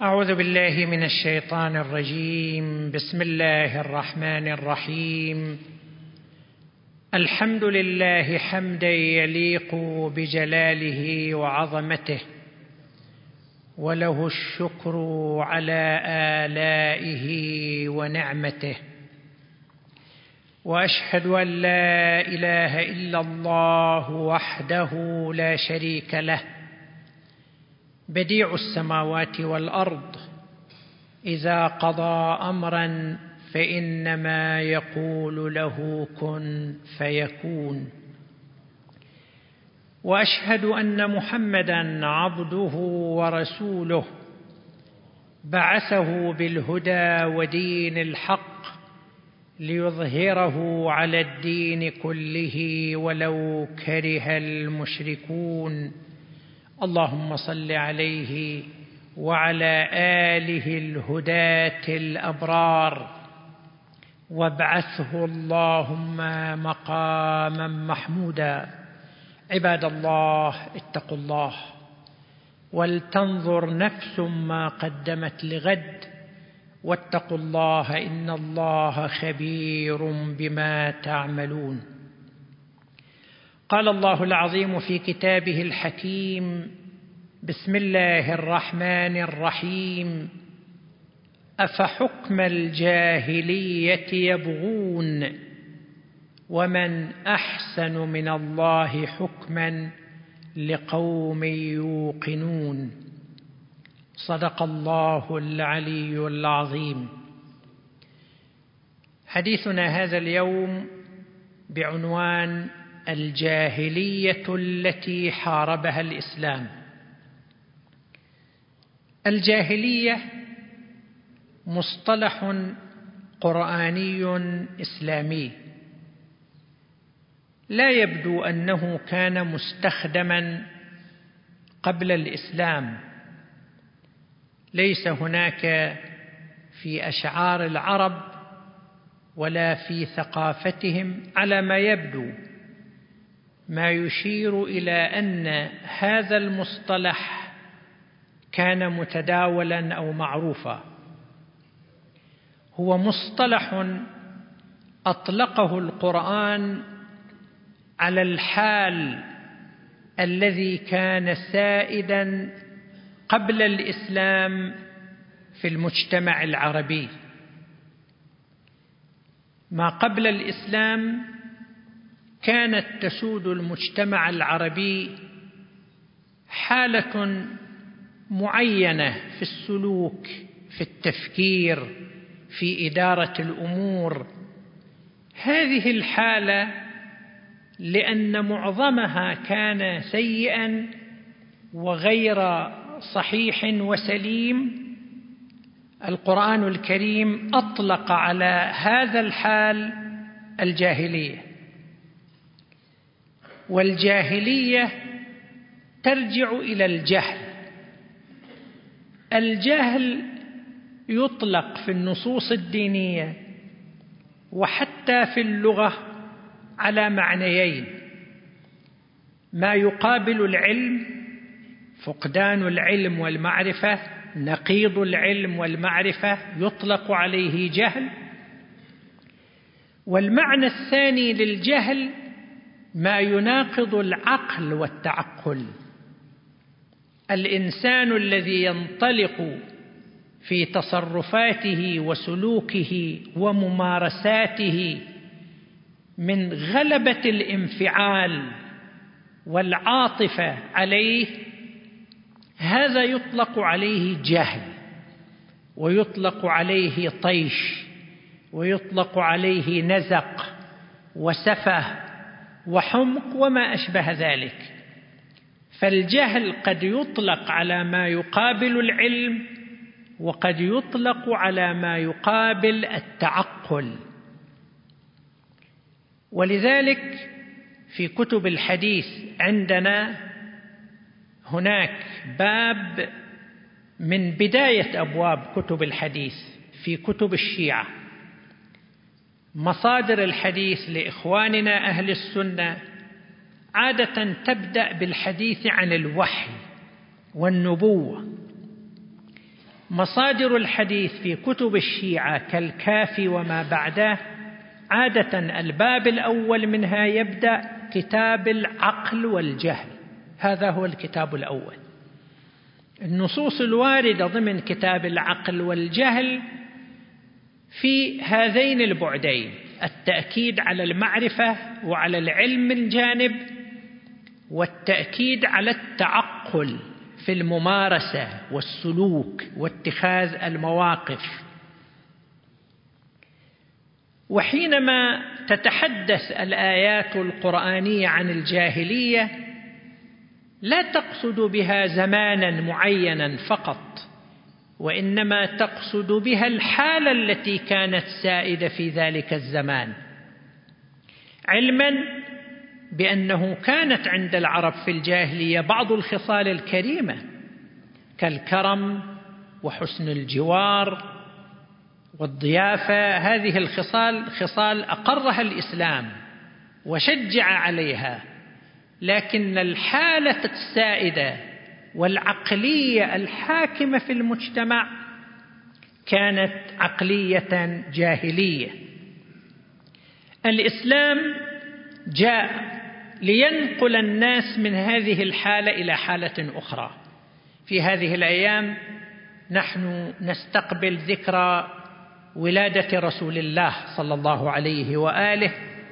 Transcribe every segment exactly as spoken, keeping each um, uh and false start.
أعوذ بالله من الشيطان الرجيم. بسم الله الرحمن الرحيم. الحمد لله حمدا يليق بجلاله وعظمته، وله الشكر على آلائه ونعمته، وأشهد أن لا إله إلا الله وحده لا شريك له، بديع السماوات والأرض، إذا قضى أمرا فإنما يقول له كن فيكون. وأشهد أن محمدًا عبده ورسوله، بعثه بالهدى ودين الحق ليظهره على الدين كله ولو كره المشركون. اللهم صل عليه وعلى آله الهداة الأبرار، وابعثه اللهم مقاما محمودا. عباد الله، اتقوا الله ولتنظر نفس ما قدمت لغد، واتقوا الله إن الله خبير بما تعملون. قال الله العظيم في كتابه الحكيم: بسم الله الرحمن الرحيم. أفحكم الجاهلية يبغون ومن أحسن من الله حكما لقوم يوقنون. صدق الله العلي العظيم. حديثنا هذا اليوم بعنوان الجاهلية التي حاربها الإسلام. الجاهلية مصطلح قرآني إسلامي، لا يبدو أنه كان مستخدما قبل الإسلام. ليس هناك في أشعار العرب ولا في ثقافتهم على ما يبدو ما يشير إلى أن هذا المصطلح كان متداولا أو معروفا. هو مصطلح أطلقه القرآن على الحال الذي كان سائدا قبل الإسلام في المجتمع العربي. ما قبل الإسلام كانت تسود المجتمع العربي حالة معينة في السلوك، في التفكير، في إدارة الأمور. هذه الحالة لأن معظمها كان سيئا وغير صحيح وسليم، القرآن الكريم أطلق على هذا الحال الجاهلية. والجاهلية ترجع إلى الجهل. الجهل يطلق في النصوص الدينية وحتى في اللغة على معنيين: ما يقابل العلم، فقدان العلم والمعرفة، نقيض العلم والمعرفة يطلق عليه جهل. والمعنى الثاني للجهل ما يناقض العقل والتعقل. الإنسان الذي ينطلق في تصرفاته وسلوكه وممارساته من غلبة الانفعال والعاطفة عليه، هذا يطلق عليه جهل، ويطلق عليه طيش، ويطلق عليه نزق وسفه وحمق وما أشبه ذلك. فالجهل قد يطلق على ما يقابل العلم، وقد يطلق على ما يقابل التعقل. ولذلك في كتب الحديث عندنا هناك باب من بداية أبواب كتب الحديث في كتب الشيعة. مصادر الحديث لإخواننا أهل السنة عادة تبدأ بالحديث عن الوحي والنبوة. مصادر الحديث في كتب الشيعة كالكافي وما بعده عادة الباب الأول منها يبدأ كتاب العقل والجهل، هذا هو الكتاب الأول. النصوص الواردة ضمن كتاب العقل والجهل في هذين البعدين، التأكيد على المعرفة وعلى العلم من جانب، والتأكيد على التعقل في الممارسة والسلوك واتخاذ المواقف. وحينما تتحدث الآيات القرآنية عن الجاهلية لا تقصد بها زمانا معينا فقط، وإنما تقصد بها الحالة التي كانت سائدة في ذلك الزمان، علما بأنه كانت عند العرب في الجاهلية بعض الخصال الكريمة كالكرم وحسن الجوار والضيافة. هذه الخصال خصال أقرها الإسلام وشجع عليها، لكن الحالة السائدة والعقلية الحاكمة في المجتمع كانت عقلية جاهلية. الإسلام جاء لينقل الناس من هذه الحالة إلى حالة أخرى. في هذه الأيام نحن نستقبل ذكرى ولادة رسول الله صلى الله عليه وآله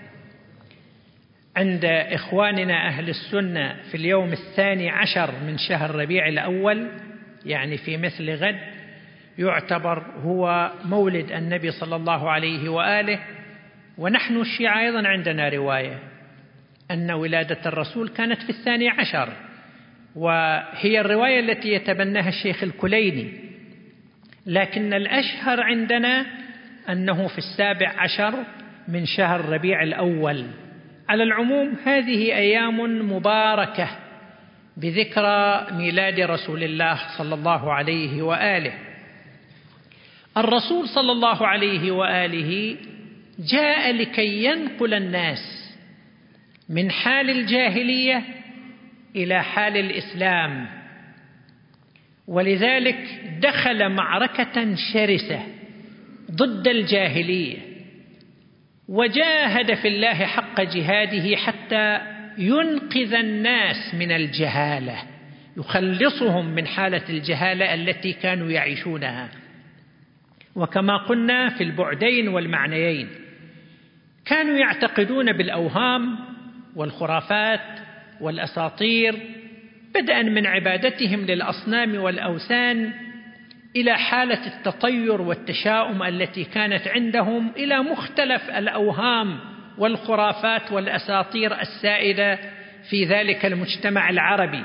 عند إخواننا أهل السنة في اليوم الثاني عشر من شهر ربيع الأول، يعني في مثل غد، يعتبر هو مولد النبي صلى الله عليه وآله. ونحن الشيعة أيضا عندنا رواية أن ولادة الرسول كانت في الثاني عشر، وهي الرواية التي يتبناها الشيخ الكليني، لكن الأشهر عندنا أنه في السابع عشر من شهر ربيع الأول. على العموم هذه أيام مباركة بذكرى ميلاد رسول الله صلى الله عليه وآله. الرسول صلى الله عليه وآله جاء لكي ينقل الناس من حال الجاهلية إلى حال الإسلام، ولذلك دخل معركة شرسة ضد الجاهلية، وجاهد في الله حق جهاده حتى ينقذ الناس من الجهالة، يخلصهم من حالة الجهالة التي كانوا يعيشونها. وكما قلنا في البعدين والمعنيين، كانوا يعتقدون بالأوهام والخرافات والأساطير، بدءا من عبادتهم للأصنام والأوثان إلى حالة التطير والتشاؤم التي كانت عندهم، إلى مختلف الأوهام والخرافات والأساطير السائدة في ذلك المجتمع العربي.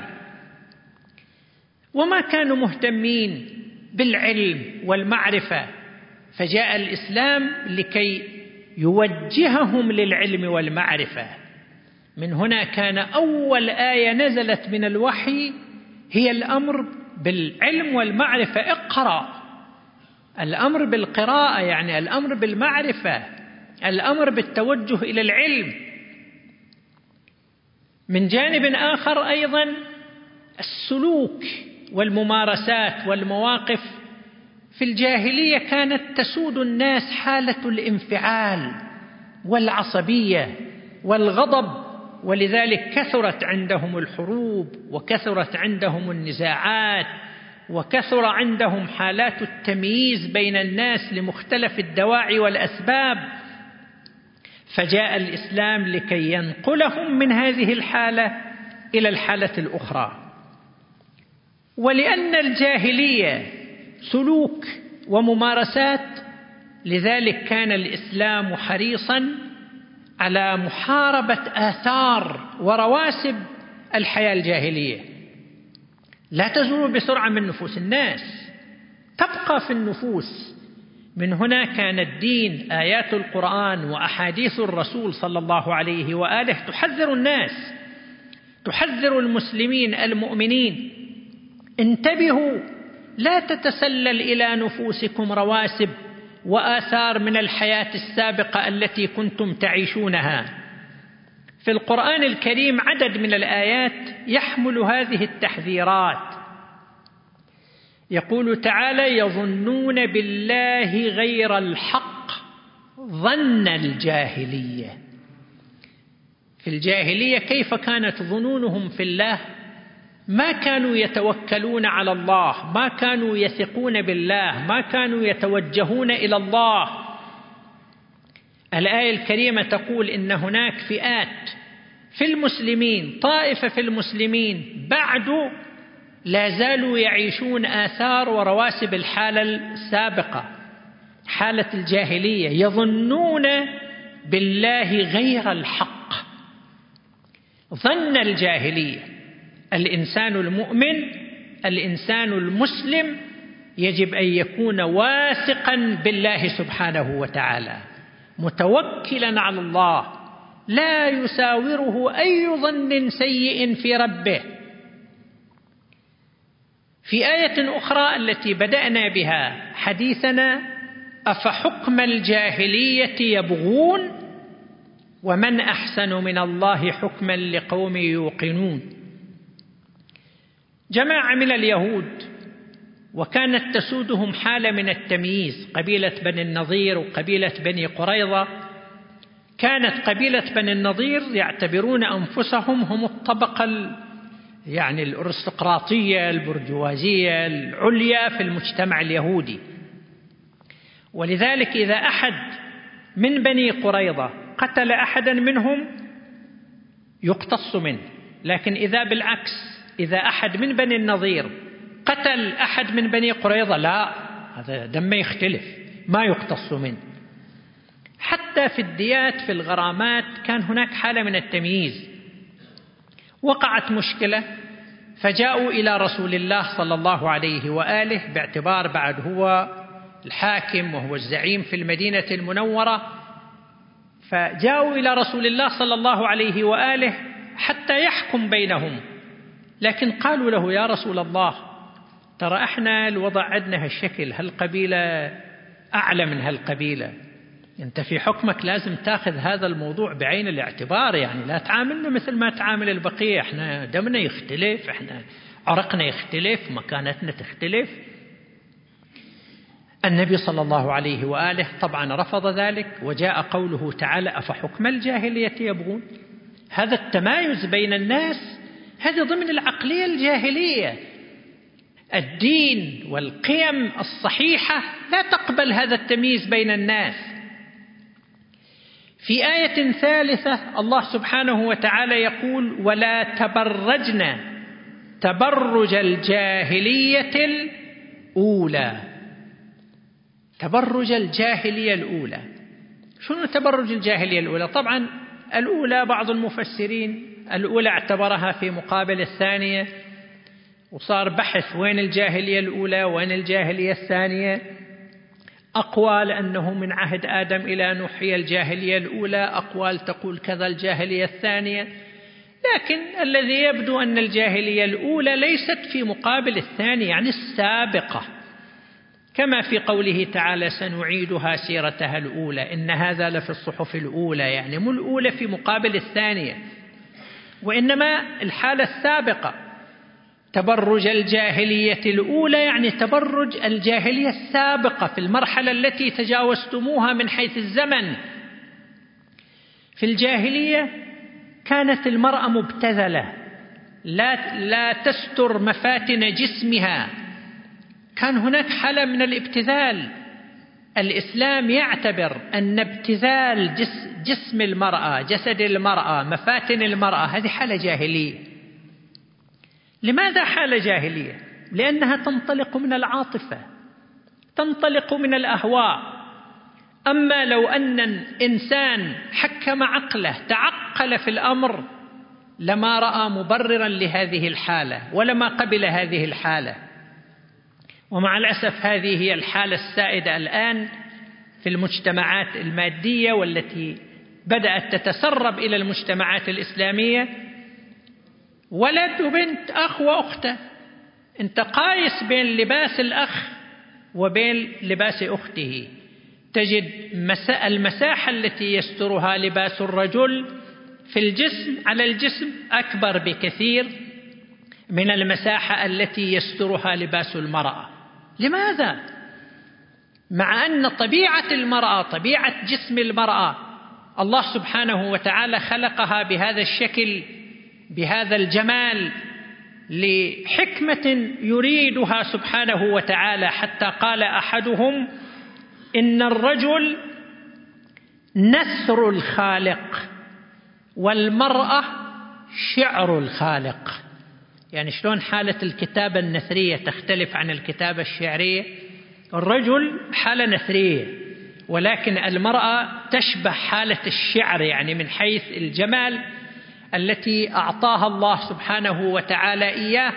وما كانوا مهتمين بالعلم والمعرفة، فجاء الإسلام لكي يوجههم للعلم والمعرفة. من هنا كان أول آية نزلت من الوحي هي الأمر بالعلم والمعرفة، اقرأ. الأمر بالقراءة يعني الأمر بالمعرفة، الأمر بالتوجه إلى العلم. من جانب آخر أيضا السلوك والممارسات والمواقف في الجاهلية كانت تسود الناس حالة الانفعال والعصبية والغضب، ولذلك كثرت عندهم الحروب، وكثرت عندهم النزاعات، وكثر عندهم حالات التمييز بين الناس لمختلف الدواعي والأسباب. فجاء الإسلام لكي ينقلهم من هذه الحالة إلى الحالة الأخرى. ولأن الجاهلية سلوك وممارسات، لذلك كان الإسلام حريصا على محاربة آثار ورواسب الحياة الجاهلية، لا تزول بسرعة من نفوس الناس، تبقى في النفوس. من هنا كان الدين، آيات القرآن وأحاديث الرسول صلى الله عليه وآله تحذر الناس، تحذر المسلمين المؤمنين: انتبهوا، لا تتسلل إلى نفوسكم رواسب وآثار من الحياة السابقة التي كنتم تعيشونها. في القرآن الكريم عدد من الآيات يحمل هذه التحذيرات. يقول تعالى: يظنون بالله غير الحق ظن الجاهلية. في الجاهلية كيف كانت ظنونهم في الله؟ ما كانوا يتوكلون على الله، ما كانوا يثقون بالله، ما كانوا يتوجهون إلى الله. الآية الكريمة تقول إن هناك فئات في المسلمين، طائفة في المسلمين بعد لا زالوا يعيشون آثار ورواسب الحالة السابقة، حالة الجاهلية، يظنون بالله غير الحق ظن الجاهلية. الإنسان المؤمن، الإنسان المسلم يجب أن يكون واثقا بالله سبحانه وتعالى، متوكلا على الله، لا يساوره أي ظن سيء في ربه. في آية أخرى التي بدأنا بها حديثنا: أفحكم الجاهلية يبغون ومن أحسن من الله حكما لقوم يوقنون. جماعة من اليهود وكانت تسودهم حالة من التمييز، قبيلة بني النضير وقبيلة بني قريظة. كانت قبيلة بني النضير يعتبرون أنفسهم هم الطبقة يعني الأرستقراطية البرجوازية العليا في المجتمع اليهودي، ولذلك إذا أحد من بني قريظة قتل أحدا منهم يقتص منه، لكن إذا بالعكس، إذا أحد من بني النضير قتل أحد من بني قريظة لا، هذا دم يختلف، ما يقتص منه. حتى في الديات في الغرامات كان هناك حالة من التمييز. وقعت مشكلة فجاءوا إلى رسول الله صلى الله عليه وآله، باعتبار بعد هو الحاكم وهو الزعيم في المدينة المنورة، فجاءوا إلى رسول الله صلى الله عليه وآله حتى يحكم بينهم. لكن قالوا له: يا رسول الله، ترى احنا الوضع عندنا هالشكل، هالقبيلة أعلى من هالقبيلة، أنت في حكمك لازم تأخذ هذا الموضوع بعين الاعتبار، يعني لا تعاملنا مثل ما تعامل البقية، احنا دمنا يختلف، احنا عرقنا يختلف، مكانتنا تختلف. النبي صلى الله عليه وآله طبعا رفض ذلك، وجاء قوله تعالى: أفحكم الجاهلية يبغون. هذا التمايز بين الناس هذا ضمن العقلية الجاهلية. الدين والقيم الصحيحة لا تقبل هذا التمييز بين الناس. في آية ثالثة الله سبحانه وتعالى يقول: ولا تبرجن تبرج الجاهلية الأولى. تبرج الجاهلية الأولى، شنو تبرج الجاهلية الأولى؟ طبعا الأولى بعض المفسرين الأولى اعتبرها في مقابل الثانية، وصار بحث وين الجاهلية الأولى وين الجاهلية الثانية. أقوال أنه من عهد آدم إلى نوح هي الجاهلية الأولى، أقوال تقول كذا الجاهلية الثانية، لكن الذي يبدو أن الجاهلية الأولى ليست في مقابل الثانية، يعني السابقة، كما في قوله تعالى: سنعيدها سيرتها الأولى، إن هذا لفي الصحف الأولى، يعني مو الأولى في مقابل الثانية، وإنما الحالة السابقة. تبرج الجاهلية الأولى يعني تبرج الجاهلية السابقة في المرحلة التي تجاوزتموها من حيث الزمن. في الجاهلية كانت المرأة مبتذلة، لا, لا تستر مفاتن جسمها، كان هناك حالة من الابتذال. الإسلام يعتبر أن ابتذال جسم المرأة، جسد المرأة، مفاتن المرأة، هذه حالة جاهلية. لماذا حالة جاهلية؟ لأنها تنطلق من العاطفة، تنطلق من الأهواء. أما لو أن إنسان حكم عقله، تعقل في الأمر، لما رأى مبررا لهذه الحالة ولما قبل هذه الحالة. ومع الأسف هذه هي الحالة السائدة الآن في المجتمعات المادية والتي بدأت تتسرب إلى المجتمعات الإسلامية. ولد وبنت، أخ وأخته، أنت قايس بين لباس الأخ وبين لباس أخته، تجد المساحة التي يسترها لباس الرجل في الجسم على الجسم أكبر بكثير من المساحة التي يسترها لباس المرأة. لماذا؟ مع أن طبيعة المرأة، طبيعة جسم المرأة، الله سبحانه وتعالى خلقها بهذا الشكل، بهذا الجمال، لحكمة يريدها سبحانه وتعالى، حتى قال أحدهم: إن الرجل نثر الخالق والمرأة شعر الخالق. يعني شلون حالة الكتابة النثرية تختلف عن الكتابة الشعرية؟ الرجل حالة نثرية، ولكن المرأة تشبه حالة الشعر، يعني من حيث الجمال التي أعطاها الله سبحانه وتعالى إياه.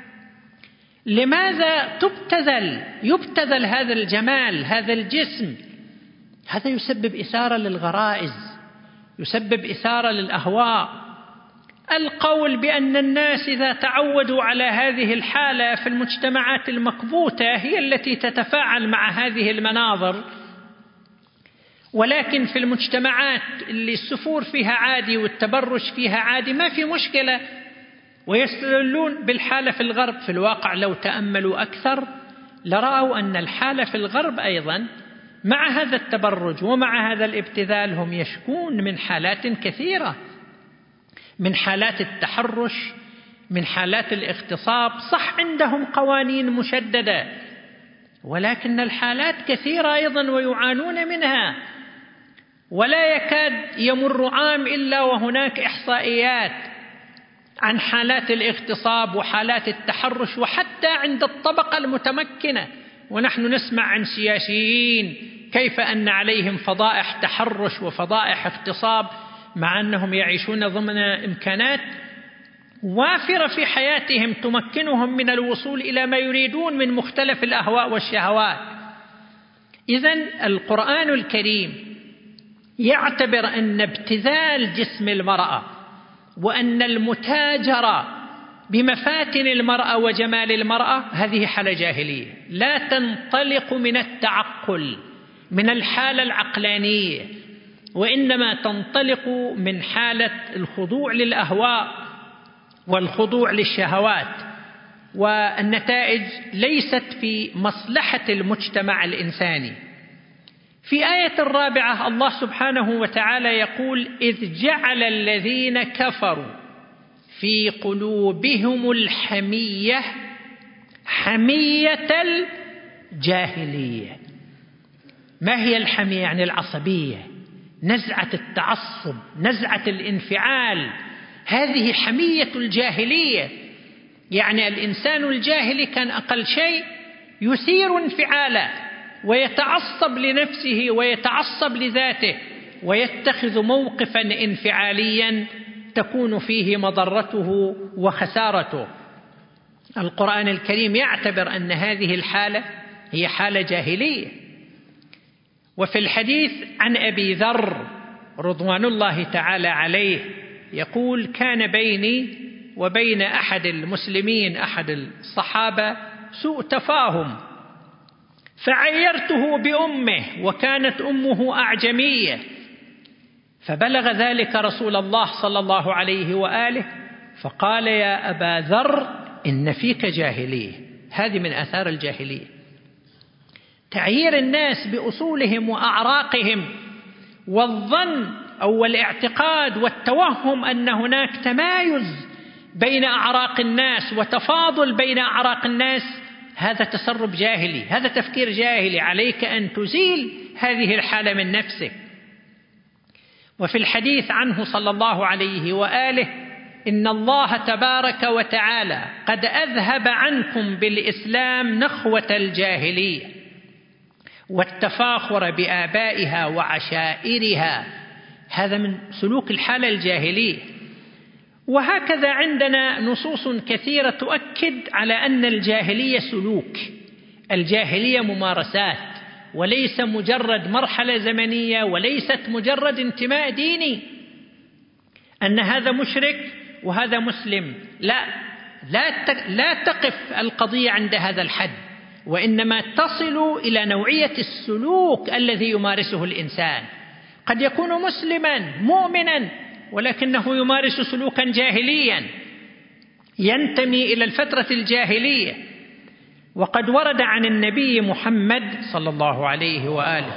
لماذا تبتذل يبتذل هذا الجمال، هذا الجسم؟ هذا يسبب إثارة للغرائز، يسبب إثارة للأهواء. القول بأن الناس إذا تعودوا على هذه الحالة في المجتمعات المكبوتة هي التي تتفاعل مع هذه المناظر، ولكن في المجتمعات اللي السفور فيها عادي والتبرج فيها عادي ما في مشكلة، ويستدلون بالحالة في الغرب. في الواقع لو تأملوا أكثر لرأوا أن الحالة في الغرب أيضا مع هذا التبرج ومع هذا الابتذال هم يشكون من حالات كثيرة، من حالات التحرش، من حالات الاغتصاب. صح عندهم قوانين مشددة، ولكن الحالات كثيرة أيضا ويعانون منها، ولا يكاد يمر عام إلا وهناك إحصائيات عن حالات الاغتصاب وحالات التحرش، وحتى عند الطبقة المتمكنة. ونحن نسمع عن سياسيين كيف أن عليهم فضائح تحرش وفضائح اغتصاب، مع أنهم يعيشون ضمن إمكانات وافرة في حياتهم تمكنهم من الوصول إلى ما يريدون من مختلف الأهواء والشهوات. إذن القرآن الكريم يعتبر أن ابتذال جسم المرأة وأن المتاجرة بمفاتن المرأة وجمال المرأة هذه حالة جاهلية، لا تنطلق من التعقل، من الحالة العقلانية، وإنما تنطلق من حالة الخضوع للأهواء والخضوع للشهوات، والنتائج ليست في مصلحة المجتمع الإنساني. في آية الرابعة الله سبحانه وتعالى يقول: إذ جعل الذين كفروا في قلوبهم الحمية حمية الجاهلية. ما هي الحمية؟ يعني العصبية، نزعة التعصب، نزعة الانفعال، هذه حمية الجاهلية. يعني الإنسان الجاهلي كان أقل شيء يثير انفعاله ويتعصب لنفسه ويتعصب لذاته ويتخذ موقفا انفعاليا تكون فيه مضرته وخسارته. القرآن الكريم يعتبر أن هذه الحالة هي حالة جاهلية. وفي الحديث عن أبي ذر رضوان الله تعالى عليه يقول: كان بيني وبين أحد المسلمين أحد الصحابة سوء تفاهم، فعيرته بأمه وكانت أمه أعجمية، فبلغ ذلك رسول الله صلى الله عليه وآله فقال: يا أبا ذر إن فيك جاهلية. هذه من آثار الجاهلية، تعيير الناس بأصولهم وأعراقهم، والظن أو الاعتقاد والتوهم أن هناك تمايز بين أعراق الناس وتفاضل بين أعراق الناس. هذا تسرب جاهلي، هذا تفكير جاهلي. عليك أن تزيل هذه الحالة من نفسك. وفي الحديث عنه صلى الله عليه وآله: إن الله تبارك وتعالى قد أذهب عنكم بالإسلام نخوة الجاهلية والتفاخر بآبائها وعشائرها. هذا من سلوك الحالة الجاهلية. وهكذا عندنا نصوص كثيرة تؤكد على أن الجاهلية سلوك، الجاهلية ممارسات، وليس مجرد مرحلة زمنية، وليست مجرد انتماء ديني، أن هذا مشرك وهذا مسلم. لا لا لا تقف القضية عند هذا الحد، وإنما تصل إلى نوعية السلوك الذي يمارسه الإنسان. قد يكون مسلما مؤمنا ولكنه يمارس سلوكا جاهليا ينتمي إلى الفترة الجاهلية. وقد ورد عن النبي محمد صلى الله عليه وآله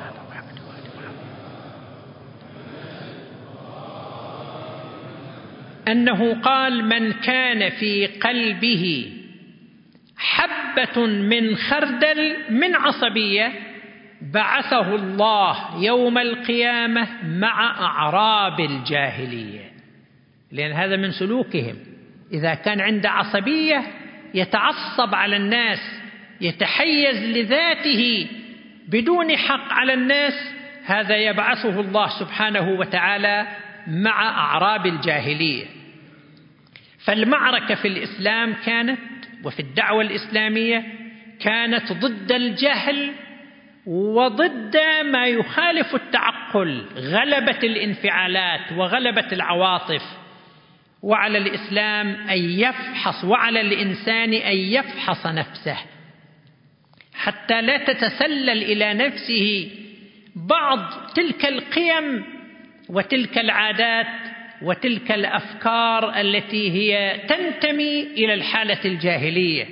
أنه قال: من كان في قلبه حبة من خردل من عصبية بعثه الله يوم القيامة مع أعراب الجاهلية. لأن هذا من سلوكهم، إذا كان عنده عصبية يتعصب على الناس، يتحيز لذاته بدون حق على الناس، هذا يبعثه الله سبحانه وتعالى مع أعراب الجاهلية. فالمعركة في الإسلام كانت، وفي الدعوة الإسلامية كانت، ضد الجهل وضد ما يخالف التعقل، غلبة الانفعالات وغلبة العواطف. وعلى الإسلام أن يفحص، وعلى الإنسان أن يفحص نفسه حتى لا تتسلل إلى نفسه بعض تلك القيم وتلك العادات وتلك الأفكار التي هي تنتمي إلى الحالة الجاهلية.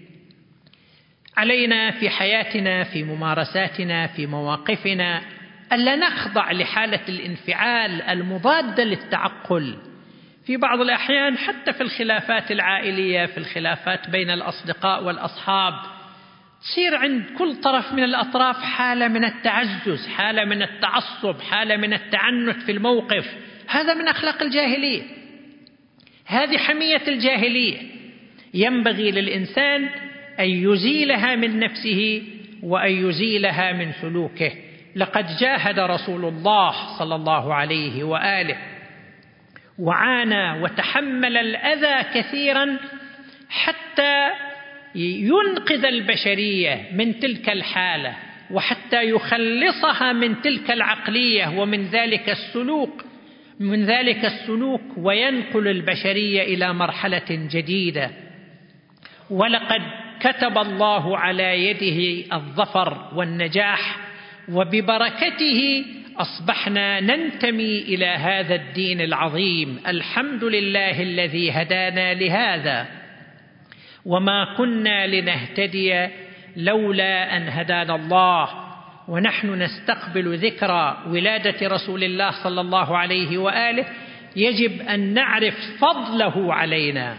علينا في حياتنا، في ممارساتنا، في مواقفنا، ألا نخضع لحالة الانفعال المضادة للتعقل. في بعض الأحيان حتى في الخلافات العائلية، في الخلافات بين الأصدقاء والأصحاب، تصير عند كل طرف من الأطراف حالة من التعزز، حالة من التعصب، حالة من التعنت في الموقف. هذا من أخلاق الجاهلية، هذه حمية الجاهلية، ينبغي للإنسان أن يزيلها من نفسه وأن يزيلها من سلوكه. لقد جاهد رسول الله صلى الله عليه وآله وعانى وتحمل الأذى كثيرا حتى ينقذ البشرية من تلك الحالة، وحتى يخلصها من تلك العقلية ومن ذلك السلوك من ذلك السلوك وينقل البشرية إلى مرحلة جديدة. ولقد كتب الله على يده الظفر والنجاح، وببركته أصبحنا ننتمي إلى هذا الدين العظيم. الحمد لله الذي هدانا لهذا، وما كنا لنهتدي لولا أن هدانا الله. ونحن نستقبل ذكرى ولادة رسول الله صلى الله عليه وآله، يجب أن نعرف فضله علينا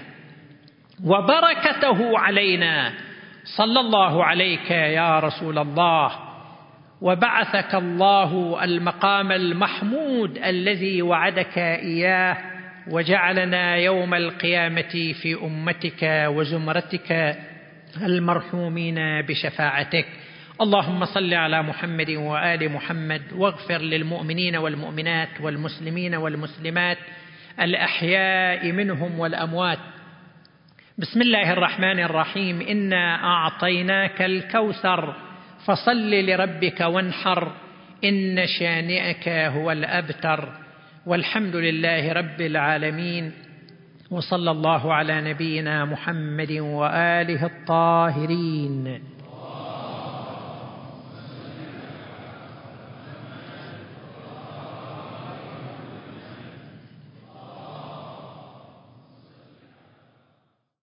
وبركته علينا. صلى الله عليك يا رسول الله، وبعثك الله المقام المحمود الذي وعدك إياه، وجعلنا يوم القيامة في أمتك وزمرتك المرحومين بشفاعتك. اللهم صل على محمد وآل محمد، واغفر للمؤمنين والمؤمنات والمسلمين والمسلمات الأحياء منهم والأموات. بسم الله الرحمن الرحيم. إنا أعطيناك الكوثر فصل لربك وانحر، إن شانئك هو الأبتر. والحمد لله رب العالمين، وصلى الله على نبينا محمد وآله الطاهرين.